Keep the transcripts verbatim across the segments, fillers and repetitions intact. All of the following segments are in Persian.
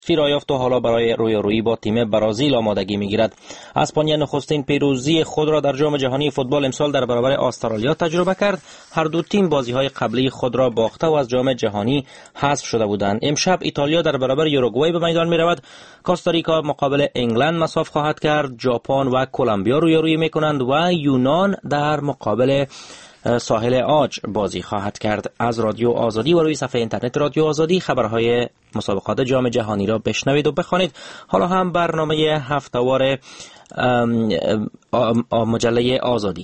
را یافت و حالا برای رویارویی با تیم برزیل آمادگی می‌گیرد. اسپانیا نخستین پیروزی خود را در جام جهانی فوتبال امسال در برابر استرالیا تجربه کرد. هر دو تیم بازی‌های قبلی خود را باخته و از جام جهانی حذف شده بودند. امشب ایتالیا در برابر اوروگوئه به میدان می‌رود. کوستاریکا مقابل انگلند مساف خواهد کرد. ژاپن و کلمبیا رویارویی می‌کنند و یونان در مقابل ساحل عاج بازی خواهد کرد. از رادیو آزادی و روی صفحه اینترنت رادیو آزادی خبرهای مسابقات جام جهانی را بشنوید و بخوانید. حالا هم برنامه هفته‌وار مجله آزادی.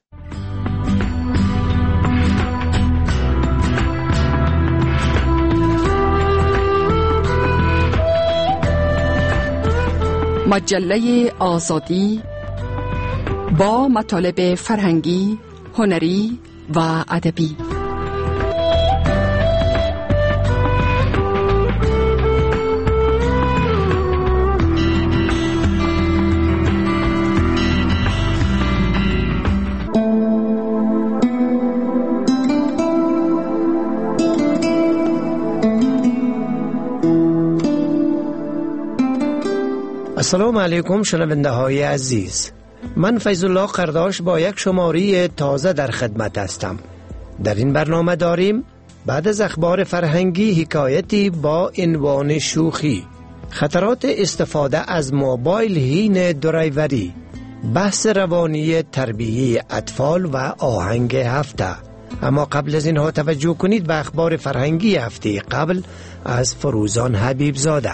مجله آزادی با مطالب فرهنگی، هنری و ادبی. السلام علیکم شنونده های عزیز، من فیض الله قرداش با یک شماره تازه در خدمت هستم. در این برنامه داریم بعد از اخبار فرهنگی حکایتی با عنوان شوخی، خطرات استفاده از موبایل حین درایوری، بحث روانی تربیتی اطفال و آهنگ هفته. اما قبل از اینها توجه کنید به اخبار فرهنگی هفته قبل از فروزان حبیب زاده.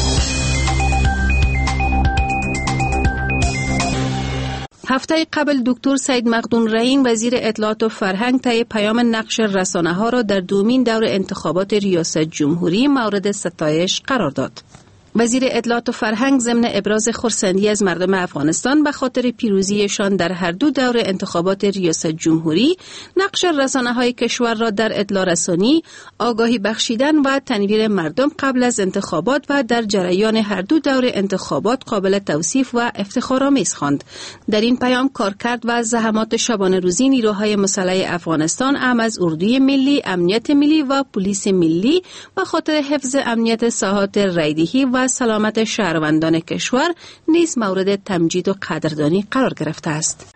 هفته قبل دکتر سید مقدون رحیم وزیر اطلاعات و فرهنگ طی پیام نقش رسانه‌ها را در دومین دور انتخابات ریاست جمهوری مورد ستایش قرار داد. وزیر اطلاعات و فرهنگ ضمن ابراز خرسندی از مردم افغانستان به خاطر پیروزیشان در هر دو دور انتخابات ریاست جمهوری، نقش رسانه‌های کشور را در اطلاع رسانی، آگاهی بخشیدن و تنویر مردم قبل از انتخابات و در جریان هر دو دور انتخابات قابل توصیف و افتخارآمیز خواند. در این پیام کارکرد و زحمات شبانه روزی نیروهای مسلح افغانستان اعم از اردوی ملی، امنیت ملی و پلیس ملی به خاطر حفظ امنیت ساحات رایدهی و سلامت شهروندان کشور نیز مورد تمجید و قدردانی قرار گرفته است.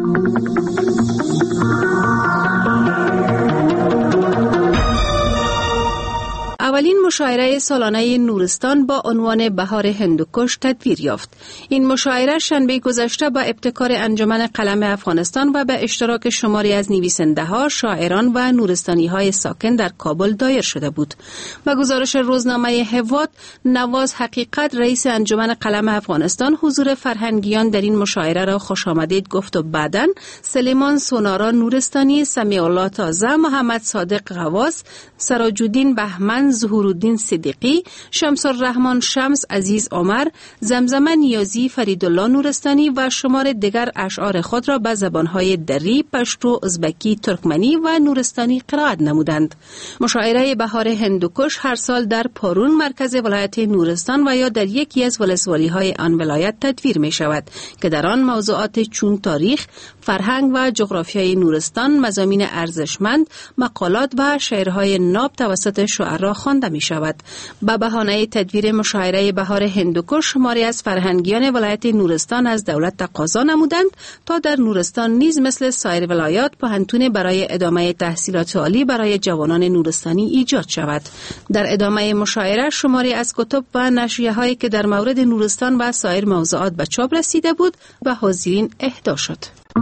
اولین مشاعره سالانه نورستان با عنوان بهار هندوکش تدویر یافت. این مشاعره شنبه گذشته با ابتکار انجمن قلم افغانستان و به اشتراک شماری از نویسنده‌ها، شاعران و نورستانی‌های ساکن در کابل دایر شده بود. با گزارش روزنامه هوات، نواز حقیقت رئیس انجمن قلم افغانستان حضور فرهنگیان در این مشاعره را خوش آمدید گفت و بعداً سلیمان سونارا نورستانی، سمیع الله تازه، محمد صادق غواص، سراج‌الدین بهمن، ظهورالدین صدیقی، شمس الرحمن شمس، عزیز عمر، زمزمه نیازی، فریدالله نورستانی و شمار دیگر اشعار خود را به زبانهای دری، پشتو، ازبکی، ترکمنی و نورستانی قرائت نمودند. مشاعره بهار هندوکش هر سال در پارون مرکز ولایت نورستان و یا در یکی از ولسوالی‌های آن ولایت تدویر می شود که در آن موضوعات چون تاریخ، فرهنگ و جغرافیای نورستان، مضامین ارزشمند، مقالات و شعرهای ناب توسط شعرا خوانده می شود. به بهانه تدویر مشاعره بهار هندوکش، شماری از فرهنگیان ولایت نورستان از دولت تقاضا نمودند تا در نورستان نیز مثل سایر ولایات پوهنتون برای ادامه تحصیلات عالی برای جوانان نورستانی ایجاد شود. در ادامه مشاعره شماری از کتب و نشریه‌هایی که در مورد نورستان و سایر موضوعات به چاپ رسیده بود به حاضرین اهدا شد.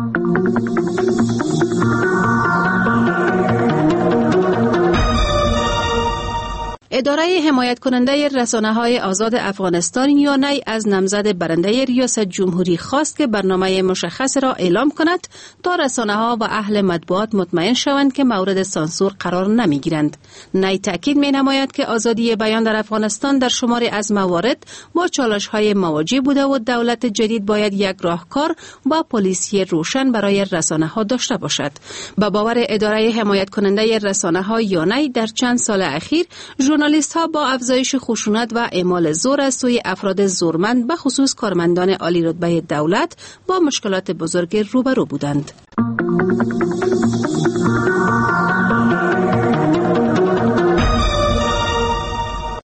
اداره حمایت کننده رسانه‌های آزاد افغانستان یانای از نامزد برنده ریاست جمهوری خواست که برنامه مشخص را اعلام کند تا رسانه‌ها و اهل مطبوعات مطمئن شوند که مورد سانسور قرار نمی‌گیرند. نای تاکید می‌نماید که آزادی بیان در افغانستان در شماری از موارد با چالش‌های مواجه بوده و دولت جدید باید یک راهکار و پلیسی روشن برای رسانه‌ها داشته باشد. با باور اداره حمایت کننده رسانه‌ها یانای در چند سال اخیر ژورنالیست ها با افزایش خشونت و اعمال زور از سوی افراد زورمند به خصوص کارمندان عالی رتبه دولت با مشکلات بزرگ روبرو بودند.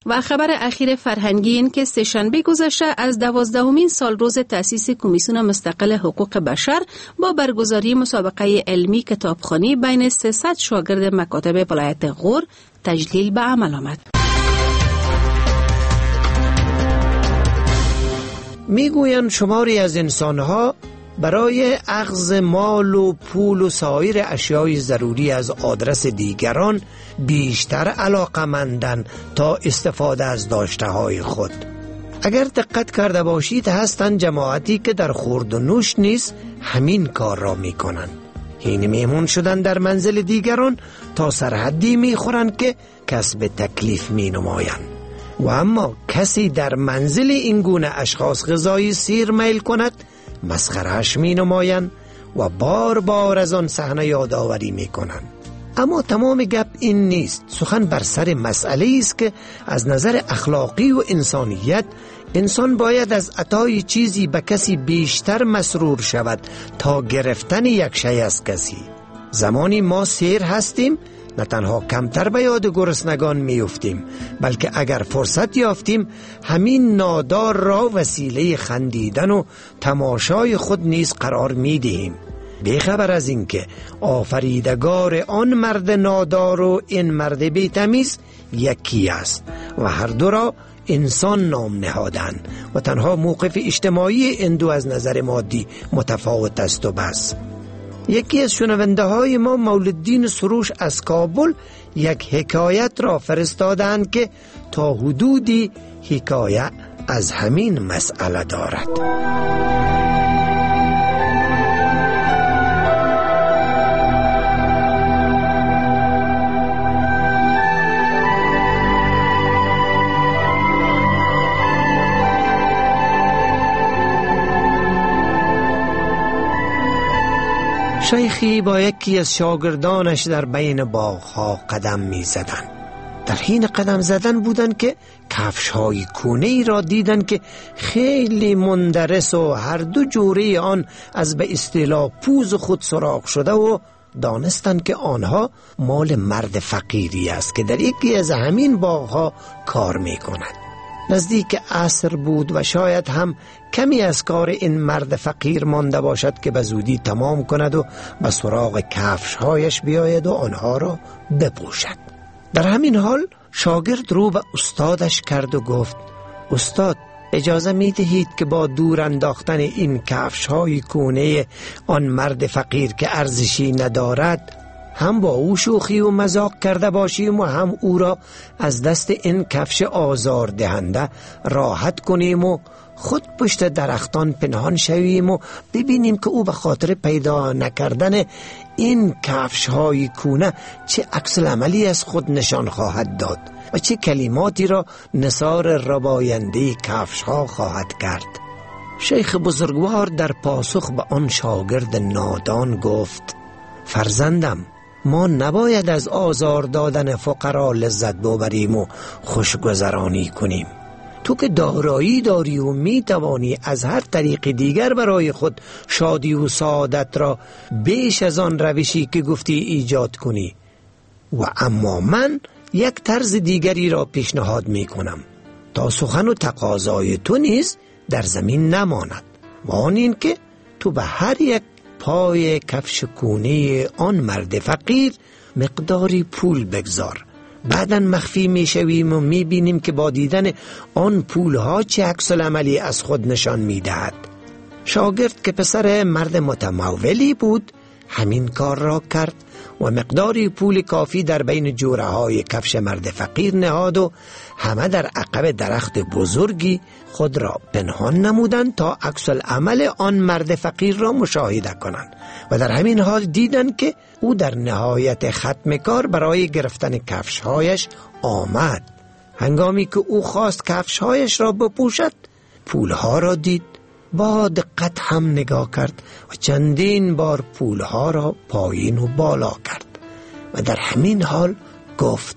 و خبر اخیر فرهنگی این که سه‌شنبه گذشته از دوازدهمین سال روز تأسیس کمیسیون مستقل حقوق بشر با برگزاری مسابقه علمی کتابخوانی بین سیصد شاگرد مکاتب ولایت غور تجلیل به عمل آمد. میگویند شماری از انسانها برای اخذ مال و پول و سایر اشیای ضروری از آدرس دیگران بیشتر علاقه‌مندند تا استفاده از داشته‌های خود. اگر دقت کرده باشید هستند جماعتی که در خورد و نوش نیز همین کار را میکنند. این میمون شدن در منزل دیگران تا سرحدی میخورند که کسب تکلیف می نمایند. و اما کسی در منزل این گونه اشخاص غذایی سیر میل کند مسخره‌اش می نمایند و بار بار از آن صحنه یادآوری می کنند. اما تمام گپ این نیست. سخن بر سر مسئله است که از نظر اخلاقی و انسانیت انسان باید از عطای چیزی به کسی بیشتر مسرور شود تا گرفتن یک شی از کسی. زمانی ما سیر هستیم نه تنها کمتر به یاد گرسنگان میافتیم، بلکه اگر فرصت یافتیم همین نادار را وسیله خندیدن و تماشای خود نیز قرار میدهیم، بیخبر از اینکه آفریدگار آن مرد نادار و این مرد بی‌تمیز یکی است و هر دو را انسان نام نهادند و تنها موقف اجتماعی این دو از نظر مادی متفاوت است و بس. یکی از شنونده های ما مولدین سروش از کابل یک حکایت را فرستادند که تا حدودی حکایت از همین مسئله دارد. شیخی با یکی از شاگردانش در بین باغ‌ها قدم می زدن. در حین قدم زدن بودن که کفش‌های کونه‌ای را دیدن که خیلی مندرس و هر دو جوره آن از به اصطلاح پوز خود سراغ شده و دانستند که آنها مال مرد فقیری است که در یکی از همین باغ‌ها کار می کند. نزدیک عصر بود و شاید هم کمی از کار این مرد فقیر مانده باشد که به زودی تمام کند و به سراغ کفش‌هایش بیاید و آنها را بپوشد. در همین حال شاگرد رو به استادش کرد و گفت: استاد، اجازه می دهید که با دور انداختن این کفش‌های کونه آن مرد فقیر که ارزشی ندارد هم با او شوخی و مذاق کرده باشیم و هم او را از دست این کفش آزار دهنده راحت کنیم و خود پشت درختان پنهان شویم و ببینیم که او به خاطر پیدا نکردن این کفش های کونه چه عکس العملی از خود نشان خواهد داد و چه کلماتی را نثار رباینده کفش ها خواهد کرد. شیخ بزرگوار در پاسخ به آن شاگرد نادان گفت: فرزندم، ما نباید از آزار دادن فقرا لذت ببریم و خوشگذرانی کنیم. تو که دارایی داری و می توانی از هر طریق دیگر برای خود شادی و سعادت را بیش از آن روشی که گفتی ایجاد کنی. و اما من یک طرز دیگری را پیشنهاد می کنم تا سخن و تقاضای تو نیز در زمین نماند، و آن این که تو به هر یک پای کفش کونه آن مرد فقیر مقداری پول بگذار. بعداً مخفی می شویم و می بینیم که با دیدن آن پولها چه عکس العملی از خود نشان می دهد. شاگرد که پسر مرد متمولی بود همین کار را کرد و مقداری پول کافی در بین جوره های کفش مرد فقیر نهاد و همه در عقب درخت بزرگی خود را پنهان نمودند تا عکس العمل آن مرد فقیر را مشاهده کنند و در همین حال دیدند که او در نهایت ختم کار برای گرفتن کفشهایش آمد. هنگامی که او خواست کفشهایش را بپوشد پولها را دید، با دقت هم نگاه کرد و چندین بار پولها را پایین و بالا کرد و در همین حال گفت: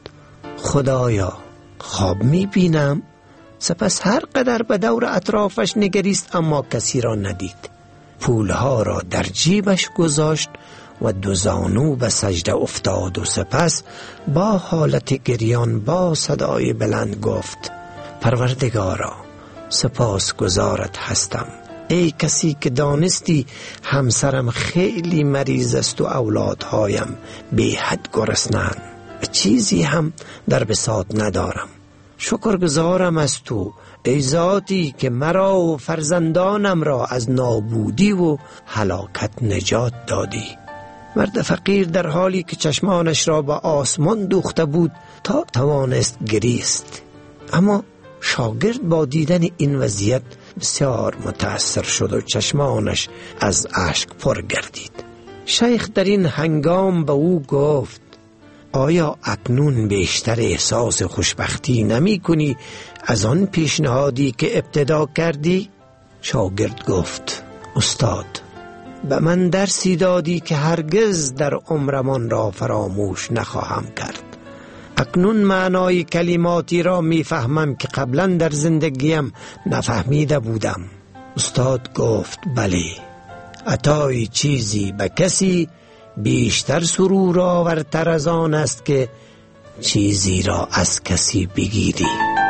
خدایا، خواب می بینم؟ سپس هر قدر به دور اطرافش نگریست اما کسی را ندید. پولها را در جیبش گذاشت و دو زانو به سجده افتاد و سپس با حالت گریان با صدای بلند گفت: پروردگارا، سپاس گزارت هستم. ای کسی که دانستی همسرم خیلی مریض است و اولادهایم بی حد گرسنه‌اند و چیزی هم در بساط ندارم. شکرگزارم از تو ای ذاتی که مرا و فرزندانم را از نابودی و هلاکت نجات دادی. مرد فقیر در حالی که چشمانش را به آسمان دوخته بود تا توانست گریست، اما شاگرد با دیدن این وضعیت بسیار متأثر شد و چشمانش از اشک پر گردید. شیخ در این هنگام به او گفت: آیا اکنون بیشتر احساس خوشبختی نمی کنی از آن پیشنهادی که ابتدا کردی؟ شاگرد گفت: استاد، به من درسی دادی که هرگز در عمرمان را فراموش نخواهم کرد. اکنون معنای کلماتی را می فهمم که قبلا در زندگیم نفهمیده بودم. استاد گفت: بله، عطای چیزی به کسی بیشتر سرور آورتر از آن است که چیزی را از کسی بگیری.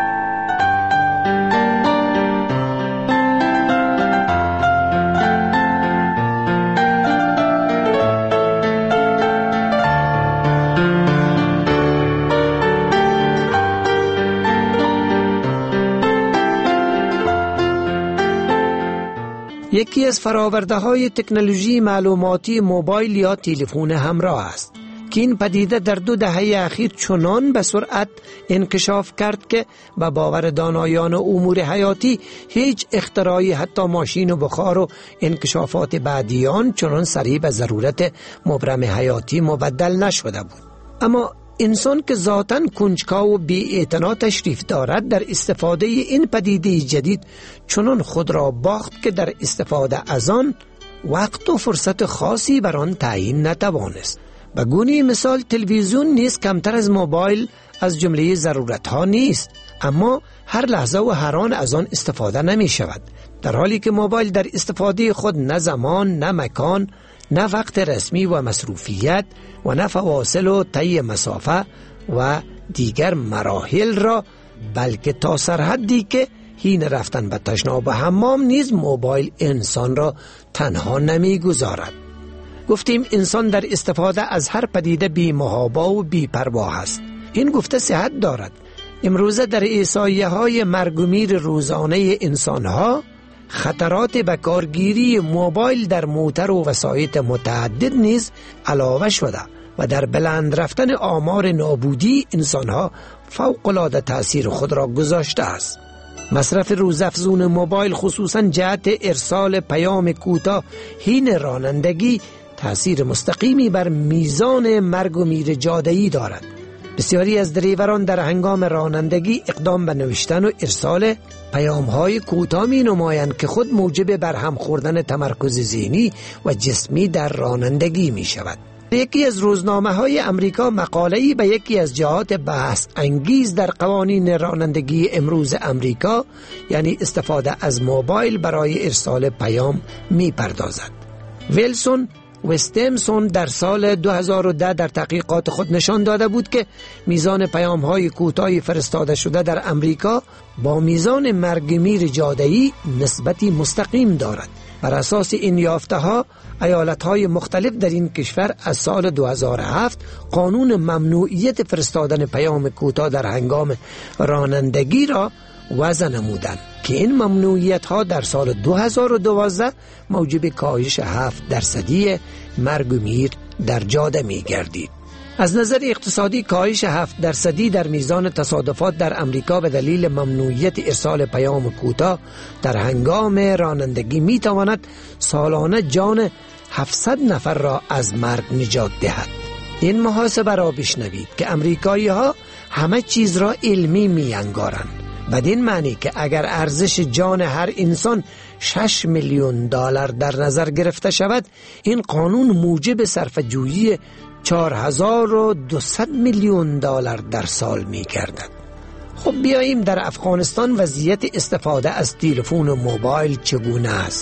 یکی از فراورده های تکنولوژی معلوماتی موبایل یا تلفن همراه است که این پدیده در دو دهه اخیر چنان به سرعت انکشاف کرد که به باور دانایان امور حیاتی هیچ اختراعی، حتی ماشین و بخار و انکشافات بعدیان، چنان سریع به ضرورت مبرم حیاتی مبدل نشده بود. اما انسان که ذاتاً کنجکاو و بی‌اعتنا تشریف دارد در استفاده این پدیده جدید چنان خود را باخت که در استفاده از آن وقت و فرصت خاصی بر آن تعیین نتوانست. به گونه مثال تلویزیون نیز کمتر از موبایل از جمله ضرورت ها نیست، اما هر لحظه و هر آن از آن استفاده نمی شود، در حالی که موبایل در استفاده خود نه زمان، نه مکان، نه وقت رسمی و مصروفیت و نه فواصل و طی مسافه و دیگر مراحل را، بلکه تا سرحدی که حین رفتن به تشناب و حمام نیز موبایل انسان را تنها نمی گذارد. گفتیم انسان در استفاده از هر پدیده بی محابا و بی پروا است. این گفته صحت دارد. امروزه در احصایه های مرگ و میر روزانه انسان ها خطرات بکارگیری موبایل در موتر و وسایط متعدد نیز علاوه شده و در بلند رفتن آمار نابودی انسانها فوق‌العاده تأثیر خود را گذاشته است. مصرف روزافزون موبایل خصوصاً جهت ارسال پیام کوتاه حین رانندگی تأثیر مستقیمی بر میزان مرگ و میر جاده‌ای دارد. بسیاری از دریوران در هنگام رانندگی اقدام به نوشتن و ارسال پیام‌های کوتاه می نمایند که خود موجب برهم خوردن تمرکز ذهنی و جسمی در رانندگی می شود. یکی از روزنامه‌های امریکا مقاله‌ای به یکی از جهات بحث انگیز در قوانین رانندگی امروز امریکا، یعنی استفاده از موبایل برای ارسال پیام می پردازد. ویلسون و استیمسون در سال دو هزار و ده در تحقیقات خود نشان داده بود که میزان پیام‌های کوتاه فرستاده شده در امریکا با میزان مرگ میر جاده‌ای نسبتی مستقیم دارد. بر اساس این یافته‌ها ایالت‌های مختلف در این کشور از سال دو هزار و هفت قانون ممنوعیت فرستادن پیام کوتاه در هنگام رانندگی را وضع نمودند که این ممنوعیت ها در سال دو هزار و دوازده موجب کاهش هفت درصدی مرگ و میر در جاده می گردید. از نظر اقتصادی کاهش هفت درصدی در میزان تصادفات در امریکا به دلیل ممنوعیت ارسال پیام کوتاه در هنگام رانندگی می تواند سالانه جان هفتصد نفر را از مرگ نجات دهد. این محاسبه را بشنوید که امریکایی ها همه چیز را علمی می انگارند، بدین معنی که اگر ارزش جان هر انسان شش میلیون دلار در نظر گرفته شود، این قانون موجب صرفه‌جویی چهار هزار و دویست میلیون دلار در سال می گردد. خب بیاییم در افغانستان وضعیت استفاده از تلفن و موبایل چگونه است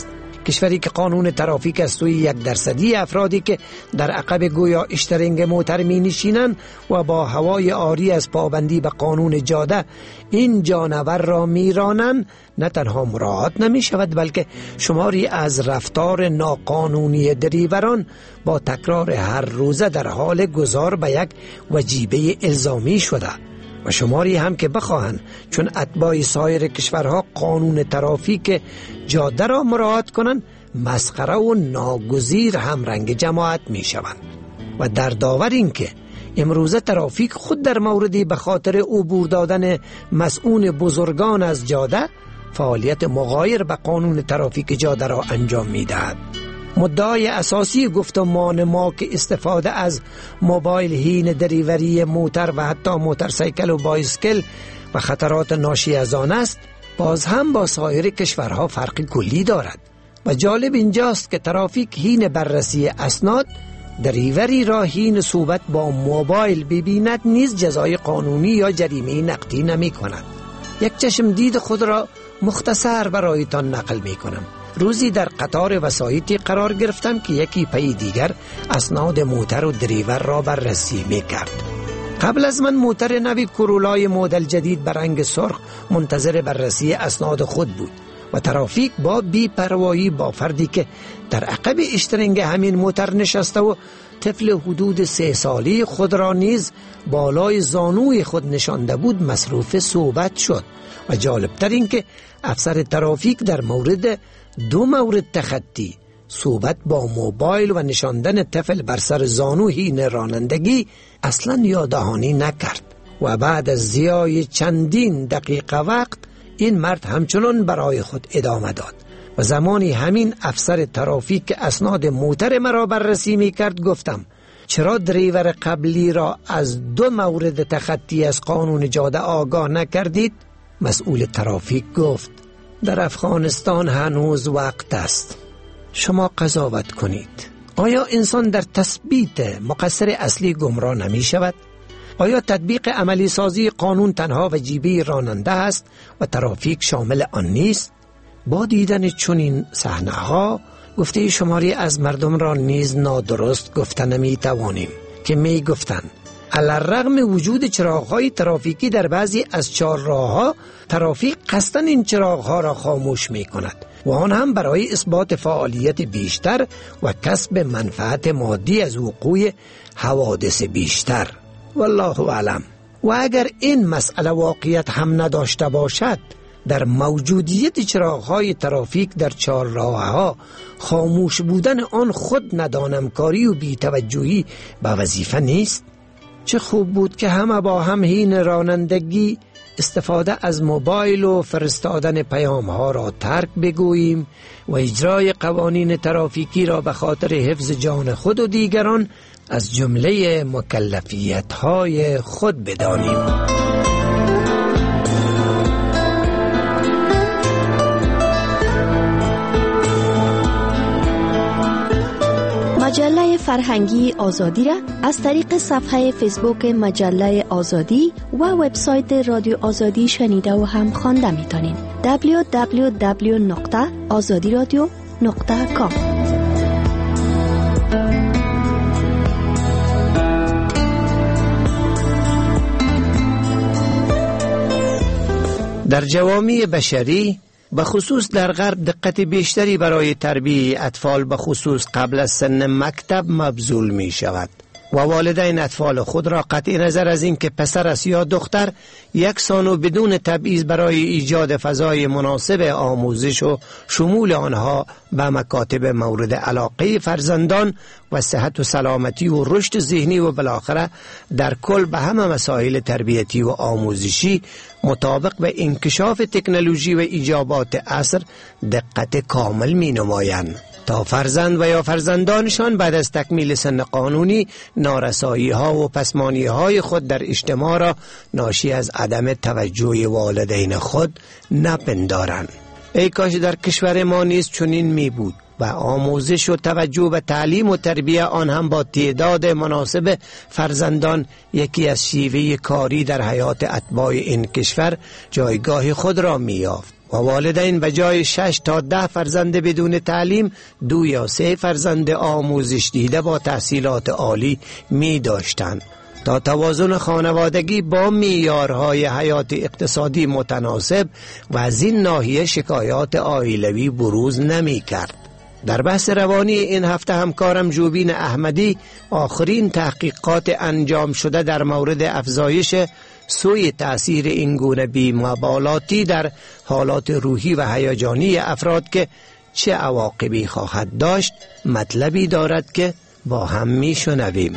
کشوری که قانون ترافیک از سوی یک درصدی افرادی که در عقب گویا اشترینگ موتر می نشینند و با هوای عاری از پابندی به قانون جاده این جانور را می رانند نه تنها مراعات نمی شود بلکه شماری از رفتار ناقانونی دریوران با تکرار هر روزه در حال گذار به یک وجیبه الزامی شده و شماری هم که بخواهند چون اتباع سایر کشورها قانون ترافیک جاده را مراعات کنند مسخره و ناگزیر هم رنگ جماعت می شوند. و در داور این که امروزه ترافیک خود در موردی به خاطر عبور دادن مسئول بزرگان از جاده فعالیت مغایر به قانون ترافیک جاده را انجام می دهد. مدعای اساسی گفتمان ما که استفاده از موبایل هین دریوری موتر و حتی موتورسیکل و بایسکل و خطرات ناشی از آن است باز هم با سایر کشورها فرق کلی دارد و جالب اینجاست که ترافیک هین بررسی اسناد دریوری را هین صحبت با موبایل ببیند نیز جزای قانونی یا جریمه نقدی نمی کند. یک چشم دید خود را مختصر برایتان نقل می کنم. روزی در قطار وسایطی قرار گرفتم که یکی پی دیگر اسناد موتر و دریور را بررسی می کرد. قبل از من موتر نوی کرولای مدل جدید به رنگ سرخ منتظر بررسی اسناد خود بود و ترافیک با بی پروایی با فردی که در عقب اشترینگ همین موتر نشسته و طفل حدود سه سالی خود را نیز بالای زانوی خود نشانده بود مصروف صحبت شد و جالبتر این که افسر ترافیک در مورد دو مورد تخطی صحبت با موبایل و نشاندن طفل بر سر زانو هین رانندگی اصلا یاددهانی نکرد و بعد از ضیاع چندین دقیقه وقت این مرد همچنان برای خود ادامه داد و زمانی همین افسر ترافیک که اسناد موتر مرا بررسی می کرد گفتم چرا دریور قبلی را از دو مورد تخطی از قانون جاده آگاه نکردید؟ مسئول ترافیک گفت در افغانستان هنوز وقت است، شما قضاوت کنید. آیا انسان در تثبیت مقصر اصلی گمراه نمی شود؟ آیا تطبیق عملی سازی قانون تنها وجیبه راننده است و ترافیک شامل آن نیست؟ با دیدن چنین صحنه‌ها گفته شماری از مردم را نیز نادرست گفته نمی توانیم که می گفتند علی‌الرغم وجود چراغ‌های ترافیکی در بعضی از چهارراه‌ها ترافیک قصداً این چراغ‌ها را خاموش می‌کند و آن هم برای اثبات فعالیت بیشتر و کسب منفعت مادی از وقوع حوادث بیشتر. والله اعلم. و اگر این مسئله واقعیت هم نداشته باشد در موجودیت چراغ‌های ترافیک در چهارراه‌ها خاموش بودن آن خود ندانمکاری و بی‌توجهی به وظیفه نیست؟ چه خوب بود که همه با هم هین رانندگی استفاده از موبایل و فرستادن پیام ها را ترک بگوییم و اجرای قوانین ترافیکی را به خاطر حفظ جان خود و دیگران از جمله مکلفیت های خود بدانیم. مجله فرهنگی آزادی را از طریق صفحه فیسبوک مجله آزادی و وبسایت رادیو آزادی شنیده و هم خوانده میتونین. دبلیو دبلیو دبلیو نقطه آزادی رادیو نقطه کام. در جوامع بشری به خصوص در غرب دقت بیشتری برای تربیت اطفال به خصوص قبل از سن مکتب مبذول می شود و والدین اطفال خود را قطع نظر از این که پسر است یا دختر یکسان و بدون تبعیض برای ایجاد فضای مناسب آموزش و شمول آنها به مکاتب مورد علاقه فرزندان و صحت و سلامتی و رشد ذهنی و بالاخره در کل به همه مسائل تربیتی و آموزشی مطابق به انکشاف تکنولوژی و ایجابات عصر دقت کامل می نمایند تا فرزند و یا فرزندانشان بعد از تکمیل سن قانونی نارسایی ها و پسمانی های خود در اجتماع را ناشی از عدم توجه والدین خود نپندارند. ای کاش در کشور ما نیز چنین می بود و آموزش و توجه به تعلیم و تربیه آن هم با تعداد مناسب فرزندان یکی از شیوه کاری در حیات اتباع این کشور جایگاه خود را می یافت. و والدین به جای شش تا ده فرزند بدون تعلیم دو یا سه فرزند آموزش دیده با تحصیلات عالی می داشتند تا توازن خانوادگی با معیارهای حیات اقتصادی متناسب و از این ناحیه شکایات عائلوی بروز نمی کرد. در بحث روانی این هفته همکارم جوبین احمدی آخرین تحقیقات انجام شده در مورد افزایش سوی تأثیر این گونه بی‌مبالاتی در حالات روحی و هیجانی افراد که چه عواقبی خواهد داشت مطلبی دارد که با هم میشنویم.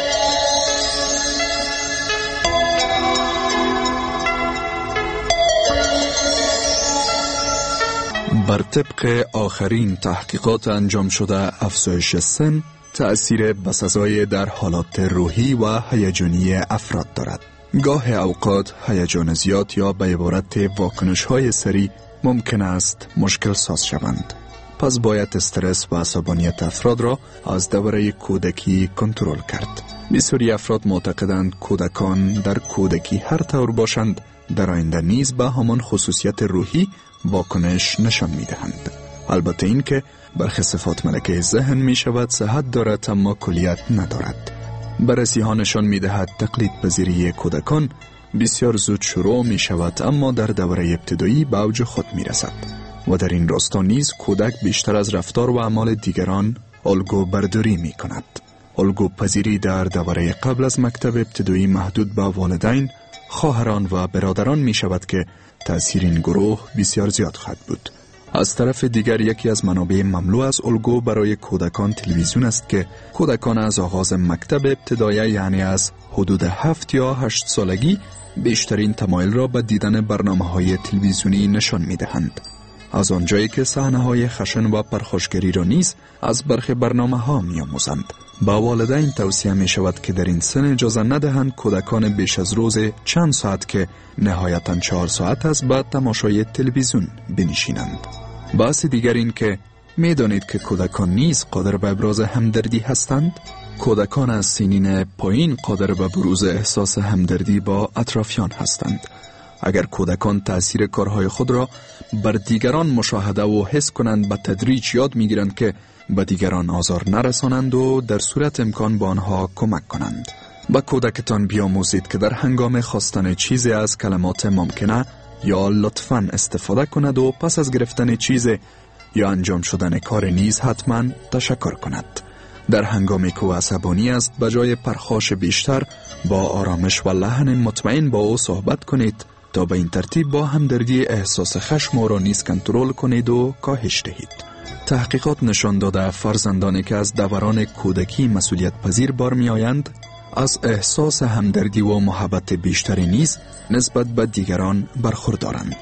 بر طبق آخرین تحقیقات انجام شده افزایش سن تأثیر بسزای در حالات روحی و هیجانی افراد دارد. گاه اوقات هیجان زیاد یا به عبارت واکنش های سریع ممکن است مشکل ساز شوند. پس باید استرس و عصبانیت افراد را از دوره کودکی کنترل کرد. بسیاری افراد معتقدند کودکان در کودکی هر طور باشند در آینده نیز به همان خصوصیت روحی واکنش نشان می دهند. البته این که برخی صفات ملکه ذهن می شود صحت دارد اما کلیت ندارد. بررسی ها نشان می دهد تقلید پذیری کودکان بسیار زود شروع می شود اما در دوره ابتدایی به اوج خود می رسد و در این راستا نیز کودک بیشتر از رفتار و اعمال دیگران الگو برداری می کند. الگو پذیری در دوره قبل از مکتب ابتدایی محدود به والدین، خواهران و برادران می شود که تأثیر این گروه بسیار زیاد خواهد بود. از طرف دیگر یکی از منابع مملو از الگو برای کودکان تلویزیون است که کودکان از آغاز مکتب ابتدایی یعنی از حدود هفت یا هشت سالگی بیشترین تمایل را به دیدن برنامه‌های تلویزیونی نشان می‌دهند. از آنجایی که صحنه‌های خشن و پرخاشگری را نیز از برخی برنامه‌ها می‌آموزند. با والدین توصیه می‌شود که در این سن اجازه ندهند کودکان بیش از روز چند ساعت که نهایتاً چهار ساعت است به تماشای تلویزیون بنشینند. بحث دیگر این که می‌دانید که کودکان نیز قادر به ابراز همدردی هستند. کودکان از سنین پایین قادر به بروز احساس همدردی با اطرافیان هستند. اگر کودکان تأثیر کارهای خود را بر دیگران مشاهده و حس کنند به تدریج یاد می‌گیرند که به دیگران آزار نرسانند و در صورت امکان به آنها کمک کنند. با کودکتان بیاموزید که در هنگام خواستن چیزی از کلمات ممکنه یا لطفاً استفاده کند و پس از گرفتن چیزی یا انجام شدن کار نیز حتما تشکر کند. در هنگامی که او عصبانی است به جای پرخاش بیشتر با آرامش و لحن مطمئن با او صحبت کنید تا به این ترتیب با همدردی احساس خشم او را نیز کنترل کنید و کاهش دهید. تحقیقات نشان داده فرزندانی که از دوران کودکی مسئولیت پذیر بار می آیند از احساس همدردی و محبت بیشتری نیز نسبت به دیگران برخوردارند.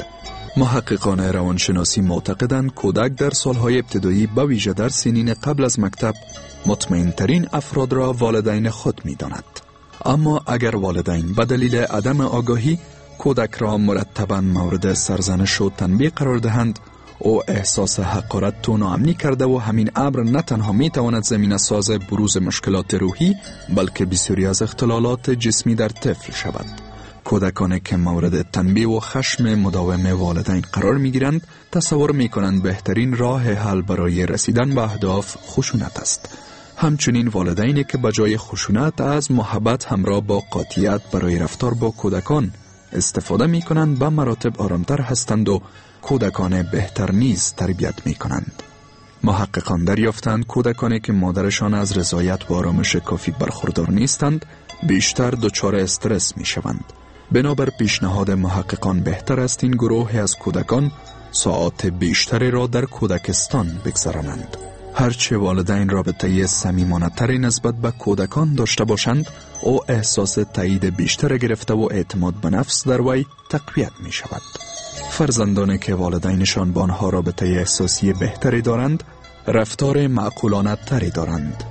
محققان روانشناسی معتقدند کودک در سالهای ابتدایی به ویژه در سنین قبل از مکتب مطمئن ترین افراد را والدین خود می داند. اما اگر والدین به دلیل عدم آگاهی کودک را مرتباً مورد سرزنش و تنبیه قرار دهند او احساس حقارت و ناامنی کرده و همین امر نه تنها می تواند زمینه ساز بروز مشکلات روحی بلکه بسیاری از اختلالات جسمی در طفل شود. کودکانی که مورد تنبیه و خشم مداوم والدین قرار می گیرند تصور می کنند بهترین راه حل برای رسیدن به اهداف خشونت است. همچنین والدینی که بجای خشونت از محبت همراه با قاطعیت برای رفتار با کودکان استفاده می کنند به مراتب آرامتر هستند و کودکان بهتر نیز تربیت می کنند. محققان دریافتند کودکانی که مادرشان از رضایت و آرامش کافی برخوردار نیستند بیشتر دچار استرس می شوند. بنابر پیشنهاد محققان بهتر است این گروه از کودکان ساعات بیشتری را در کودکستان بگذرانند. هرچه والدین رابطه صمیمانه تری نسبت به کودکان داشته باشند او احساس تایید بیشتر گرفته و اعتماد به نفس در وی تقویت می شود. فرزندانی که والدینشان با آنها رابطه احساسی بهتری دارند رفتار معقولانه تری دارند.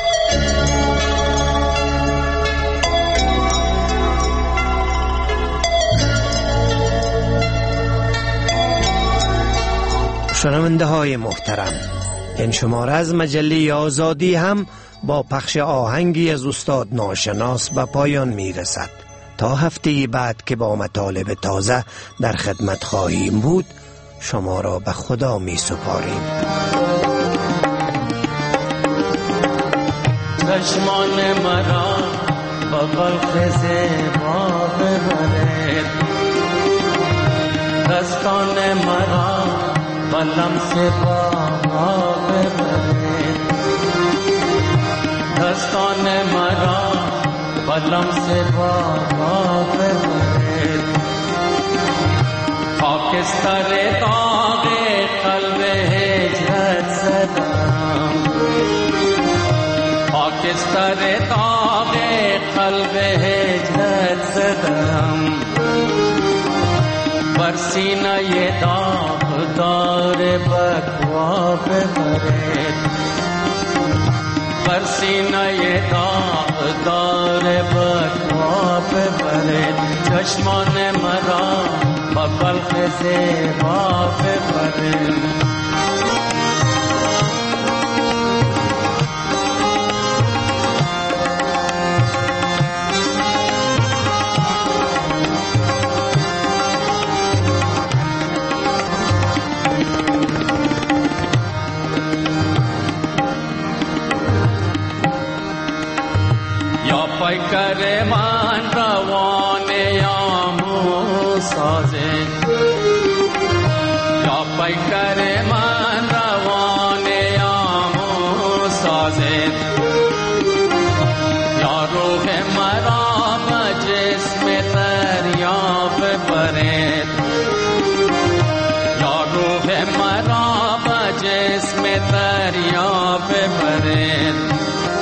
شنونده های محترم، این شماره از مجله آزادی هم با پخش آهنگی از استاد ناشناس به پایان می رسد. تا هفته بعد که با مطالب تازه در خدمت خواهیم بود، شما را به خدا می سپاریم. چشمان مرا با بلخ زیبا ببرید، دستان مرا با لمس باها ببرید، دستان مرا با لمس باها ببرید. خاکستر داغ قلب هجرت زدم، خاکستر داغ قلب هجرت زدم، بر سینه داغ دار بکوا ببرید، بر سینه داغ دار بکوا ببرید. چشمان مرا با بلخ زیبا ببرید. یا پیکر من روان یامو سازه، یا پیکر من روان یامو سازه، یا روح مرا به جسم دریاب برید، یا روح مرا به جسم دریاب برید.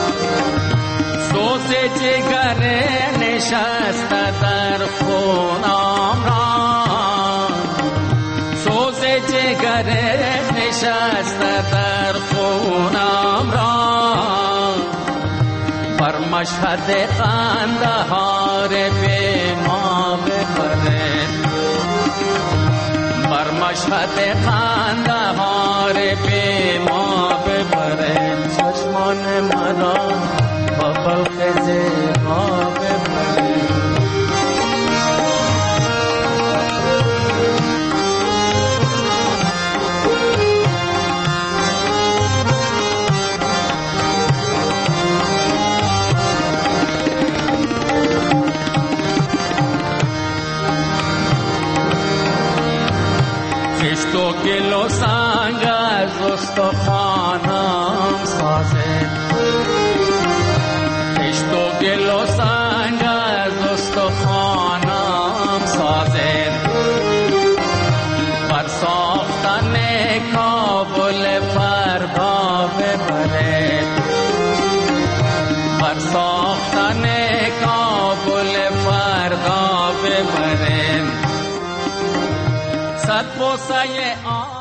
سوز جگر نشسته در خونم را، سوز جگر نشسته در خونم را، بر مشهد قندهار به ما ببرید، بر مشهد قندهار به ما ببرید. چشمان مرا با بلخ زیبا ببرید. خشت و گل و سنگ از استخوانم سازد، خشت و گل و سنگ از استخوانم سازد، بر ساختن کابل فردا ببرید، بر ساختن کابل فردا ببرید. صد بوسه